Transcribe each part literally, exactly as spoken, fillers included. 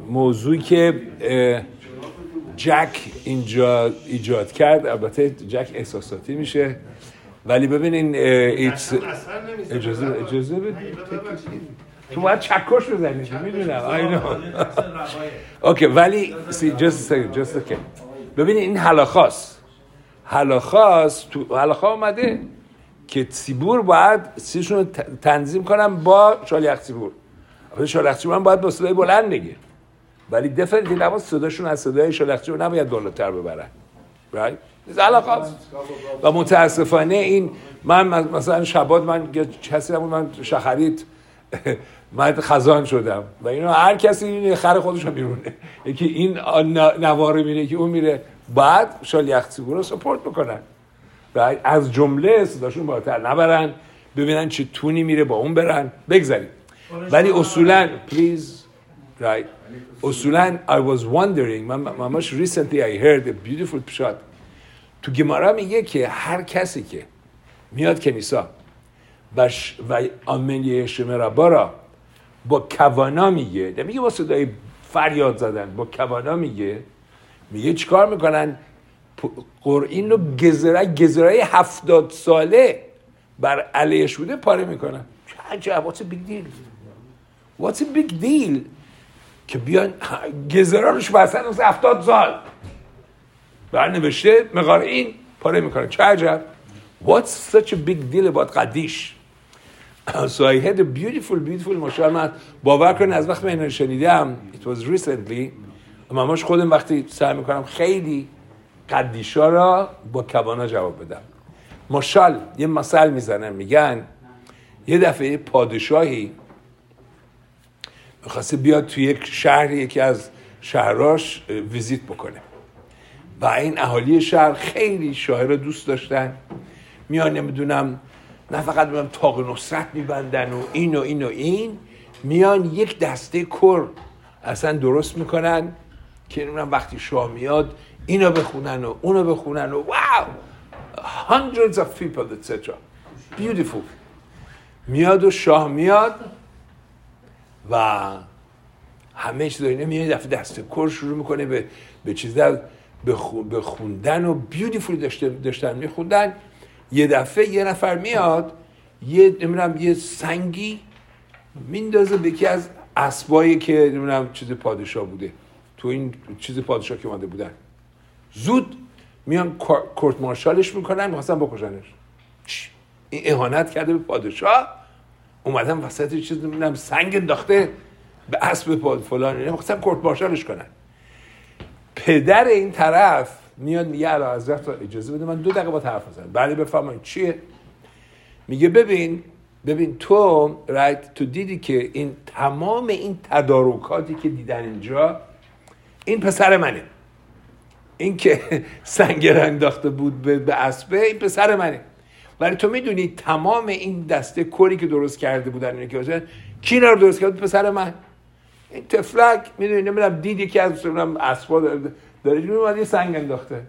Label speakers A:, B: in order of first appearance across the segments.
A: موضوعی که جک اینجا ایجاد کرد، البته جک احساساتی میشه ولی ببینین ایتس اجازه اجازه بدید تو باید چکش بزنید میدونم آی نو اوکی ولی just just okay ببینین این حلاخاست حلاخاست تو حلاخا اومده که سیبور باید سیشون رو تنظیم کنن با شالیخ سیبور. ولی شالیخ سیبور هم باید با صدای بلند بگه ولی دفنیتی نباید صداشون از صدای شالیخ سیبور نباید بالاتر ببرن right حلاخاست. و متاسفانه این من مثلا شبات من کسی نبود من شخریت من خزان شدم و اینا هر کسی این خر خودش رو میرونه یکی این نواره میره که اون میره بعد شالیخ سیبور رو سپورت بکنن از جمله صداشون بالاتر نبرن ببینن چه تونی میره با اون برن بگذارید ولی اصولا please right اصولا I was wondering من ماماش recently I heard a beautiful shot تو گمارا میگه که هر کسی که میاد کنیسا و و آمین شمرابا را با کوانا میگه نمیگه با صدای فریاد زدن با کوانا میگه میگه چیکار میکنن قرئین رو گزره گزرای هفتاد ساله بر علیش بوده پاره میکنن. عجب what's a big deal what's a big deal که بیان گزره روش بستن از هفتاد سال برنوشته مقارئین پاره میکنن. چه عجب what's such a big deal about قدیش. so I had a beautiful beautiful مشال من باور کن از وقت من شنیدم it was recently ماماش خودم وقتی سعی میکنم خیلی قدیشا را با کوانا جواب بدم. مشال یه مثل میزنن میگن یه دفعه پادشاهی میخواسته بیاد توی یک شهر یکی از شهراش ویزیت بکنه و این اهالی شهر خیلی شاه را دوست داشتن میان نمیدونم نه فقط میان تاق نصرت میبندن و این و این و این میان یک دسته کر اصلا درست میکنن که نمیدونم وقتی شاه میاد اینو بخونن و اونو بخونن و واو hundreds of people et cetera beautiful میاد و شاه میاد و همه چیز اینا میاد دفعه دسته کر شروع میکنه به به چیزا به خوندن و beautiful داشتن داشتن میخوندن. یه دفعه یه نفر میاد یه نمیدونم یه سنگی میندازه به یکی از اسبایی که نمیدونم چیز پادشاه بوده تو این چیز پادشاه که اومده بودن زود میان کورت مارشالش میکنن میخواستن بکشنش. این اهانت کرده به پادشاه اومدن وسط چیز نمیدونم سنگ انداخته به اسب پاد فلان میخواستن کورت مارشالش کنن. پدر این طرف میاد میگه اعلی حضرت اجازه بده من دو دقیقه با طرف بزنم. بله بفرمایید چیه؟ میگه ببین ببین تو رایت تو دیدی که این تمام این تدارکاتی که دیدن اینجا این پسر منه این که سنگ انداخته بود به اسبه این پسر منه ولی تو میدونی تمام این دسته کری که درست کرده بودن اینه که کی اینا رو درست کرد؟ پسر من. این تفلک میدونی نمیدونم دیدی که از اسبا داره جون اومد یه سنگ انداخته.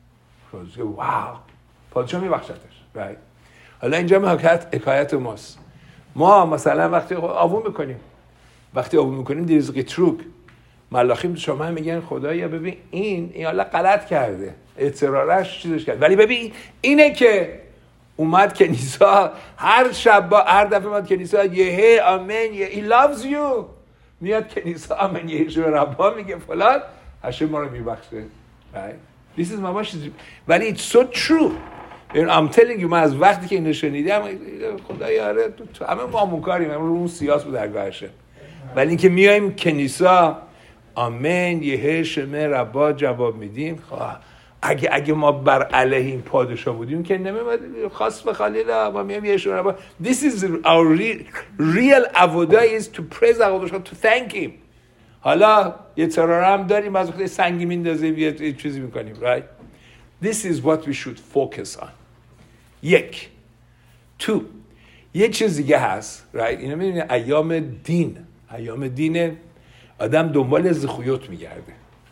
A: واو پادشاه میبخشتش. right. حالا اینجا حکایت حکایت ماست. ما مثلا وقتی آبون میکنیم وقتی آبون میکنیم دیروز قطروک ملاخیم تو شما میگن خدایا ببین این این حالا غلط کرده اضطرارش چیزش کرد ولی ببین اینه که اومد کنیسا هر شب با هر دفعه اومد کنیسا یه آمین یه he loves you میاد کنیسا آمین یه شو ربا میگه فلان هشه ما رو میبخشه. right. this is ماماش ولی it's so true. I'm telling you من از وقتی که اینو شنیدم خدایا آره تو همه ما همونکاریم همون اون سیاس بود درگاهشه ولی اینکه میایم کنیسا آمین یه شمه ربا جواب میدیم خواه اگه اگه ما بر علیه این پادشاه بودیم که نمی‌اومد خاص به خلیلا ما میام یه شمه ربا. This is our real, real avoda is to praise our God to thank him. حالا یه ترور هم داریم از وقتی سنگی میندازیم یه چیزی میکنیم. right. This is what we should focus on. یک تو یه چیز دیگه هست right. اینا میدونی ایام دین ایام دین آدم دنبال زخویوت میگرده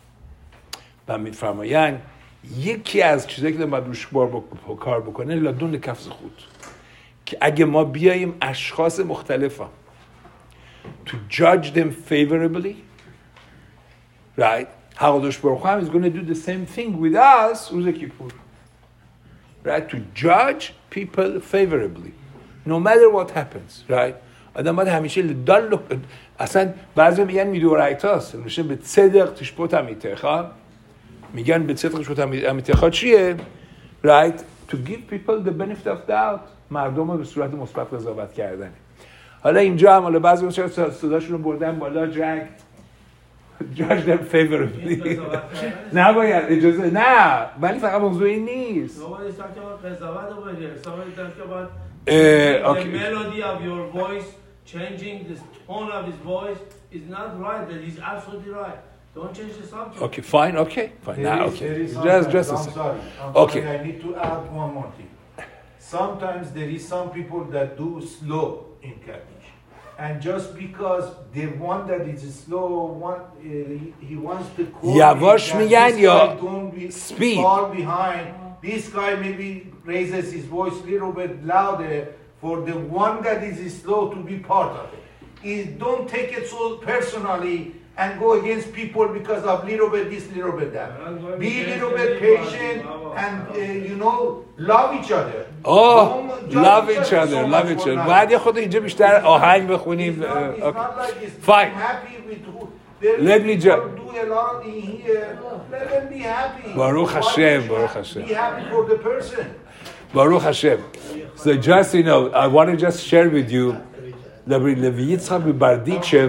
A: و میفرمایند یکی از چیزایی که باید روش بار کار بکنه لادون کف زخود که اگه ما بیاییم اشخاص مختلفا to judge them favorably right? HaKadosh Baruch Hu is going to do the same thing with us روز کیپور, right? To judge people favorably no matter what happens, right? آدم باید همیشه دل اصلا بعضی میگن میدورایتاست میشه به صدق تشبوت امیتخا, میگن به صدق تشبوت امیتخا چیه, right? To give people the benefit of doubt, مردم رو به صورت مثبت قضاوت کردن. حالا اینجا هم حالا بعضی چرا صداشون رو بردن بالا, جک judge them favorably. نباید اجازه, نه ولی فقط موضوع این نیست.
B: نباید ساکت قضاوت رو بگیر, ساکت
A: the
B: melody of your voice changing, the tone of his voice is not right, that he's absolutely right. Don't change the subject.
A: Okay, fine, okay, fine. Now,
C: is,
A: okay.
C: Just,
A: just a
C: I'm
A: second.
C: sorry. I'm
A: Okay.
C: sorry. I need to add one more thing. Sometimes there is some people that do slow in Kaddish. And just because the one that is slow, one, uh, he, he wants to call
A: یواش میگن یا
C: speed. Fall behind. This guy maybe raises his voice a little bit louder for the one that is slow to be part of it. Is don't take it so personally and go against people because of little bit this, little bit that. Be a little bit patient and uh, you know love each other.
A: Oh, love each other, love each other. بعد یه خود اینجا بیشتر آهنگ بخونیم. Fine. Let me just.
C: Let them be happy.
A: Baruch Hashem, Baruch Hashem.
C: Be happy for the person.
A: Baruch Hashem. So just, you know, I want to just share with you, Levi Yitzchak Bardichev,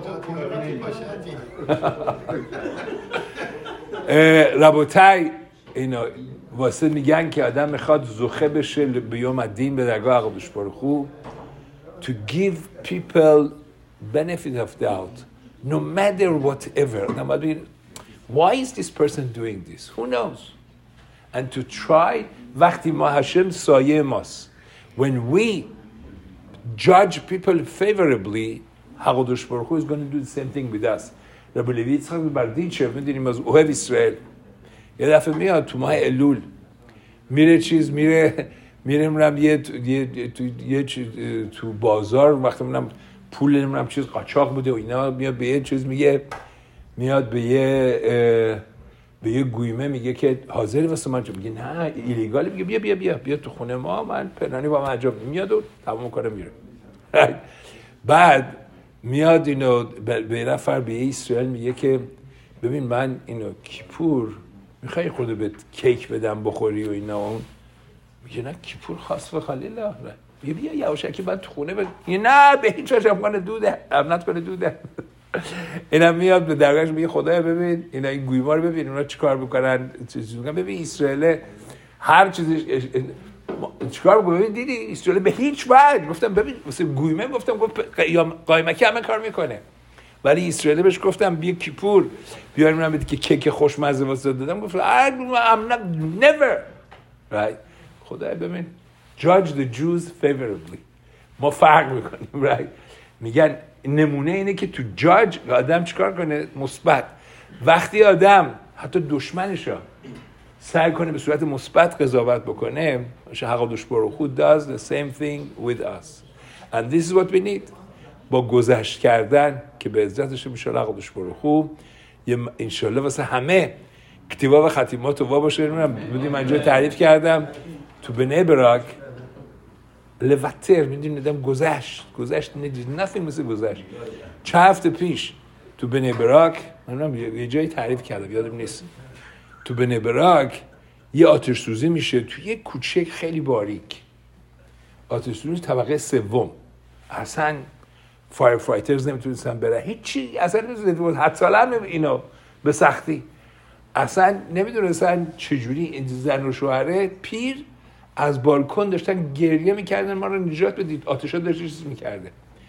A: ربوتای اینا واسه میگن که آدم میخواد زوخه بشه به یوم الدین به درگاه قدوس باروخ هو, to give people benefit of doubt no matter whatever. Why is this person doing this? Who knows? And to try, وقتی ما هشم سایه ماست, when we judge people favorably, HaKadosh Baruch Hu is going to do the same thing with us. ربی لوی یצחק برדיצ'ב, میدونیم از اوهب اسرائیل, یه دفعه میاد تو ماه الول, میره چیز میره میره میرم یه تو یه تو بازار, وقتی میرم پول نمیرم چیز قاچاق بوده و اینا, میاد به یه چیز میگه, میاد به یه به یه گویمه میگه که حاضری واسه من, میگه نه ایلیگاله, میگه بیا بیا بیا بیا تو خونه ما, من پنهانی با من انجام میاد و تمام کاره میره. بعد میاد اینو به نفر به اسرائیل میگه که ببین من اینو کیپور میخوای خود به کیک بدم بخوری و اینا, اون میگه نه کیپور خاص و خلیلا, بیا بیا یواشکی بعد تو خونه بد... نه به هیچ وجه امکان دوده امنت کنه دوده. اینا میاد به درگاهش میگه خدایا ببین اینا این گویما رو ببین اونا چیکار میکنن, چیزی میگن ببین اسرائیل هر چیزی چیکار میکنه, ببین دیدی اسرائیل به هیچ وجه, گفتم ببین واسه گویمه گفتم گفت یا قایمکی همه کار میکنه, ولی اسرائیل بهش گفتم بیا کیپور بیاریم من بده که کیک خوشمزه واسه دادم, گفت I'm not never, right. خدایا ببین judge the Jews favorably, ما فرق میکنیم, right. میگن نمونه اینه که تو جاج آدم چیکار کنه مثبت, وقتی آدم حتی دشمنشو سعی کنه به صورت مثبت قضاوت بکنه, HaKadosh Baruch Hu does the same thing with us and this is what we need. با گذشت کردن که به عزتش میشه HaKadosh Baruch Hu انشالله واسه همه کتیبا و ختیمات و وا باشه. بودیم من اینجا تعریف کردم تو بنی براک لوتر, میدونی ندم گذشت گذشت نفی مثل گذشت. چند هفته پیش تو بنی براک من یه جایی تعریف کردم یادم نیست, تو بنی براک یه آتش سوزی میشه تو یه کوچه خیلی باریک, آتش سوزی طبقه سوم, اصلا فایر فایترز نمیتونستن برن هیچی, اصلا نمیتونستن حد سالم اینو به سختی, اصلا نمیدونستن چجوری این زن و شوهره پیر از بالکن داشتن گریه میکردن ما رو نجات بدید, آتشا داشت چیز میکرده.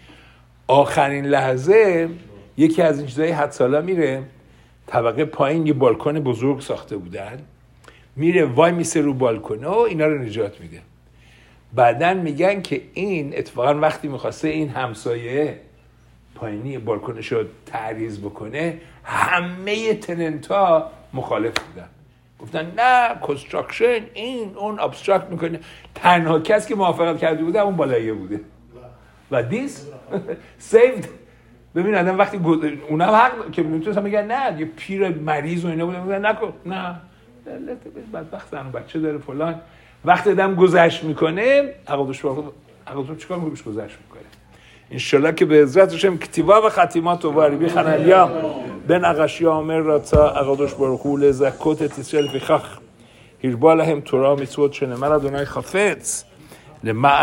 A: آخرین لحظه یکی از این چیزای حد سالا میره طبقه پایین, یه بالکن بزرگ ساخته بودن, میره وای میسه رو بالکن و اینا رو نجات میده. بعدن میگن که این اتفاقا وقتی میخواسته این همسایه پایینی بالکنش رو تعریض بکنه, همه تننتا مخالف بودن, گفتن نه کنستراکشن این اون ابسترکت میکنه. تنها کس که موافقت کرده بوده اون بالاییه بوده و this saved ببین آدم وقتی گذ... اونم حق که میتونن میگن نه یه پیر مریض و اینا بوده میگن نکن نه بدبخت زن و بچه داره فلان. وقتی آدم گذشت میکنه عقدش واقعا عقدش چیکار میکنه؟ گذشت میکنه. ان شاءالله که به عزت هاشم کتیبا و خاتمات و واربی خنالیام بن اغشیا امر راتا عقدش برخول زکوت تسل فی خخ هیربال هم تورا میتوت شنه مرا دونای خافت لما